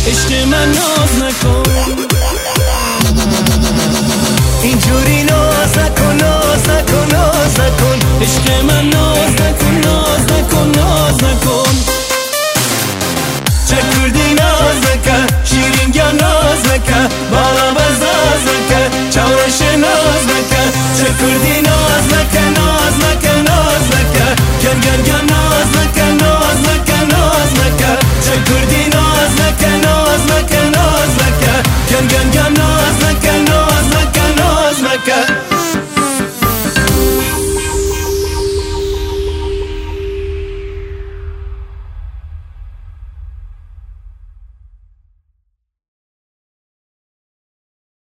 عشق من ناز نکن، اینجوری ناز نکن، ناز نکن، ناز نکن. عشق من ناز نکن، ناز نکن، ناز نکن. چه کردی ناز نکن، شیرین یا ناز نکن، بالا بزاز نکن، چاورش ناز نکن. چه کردی ناز نکن، ناز نکن، ناز نکن. گر گر گر ناز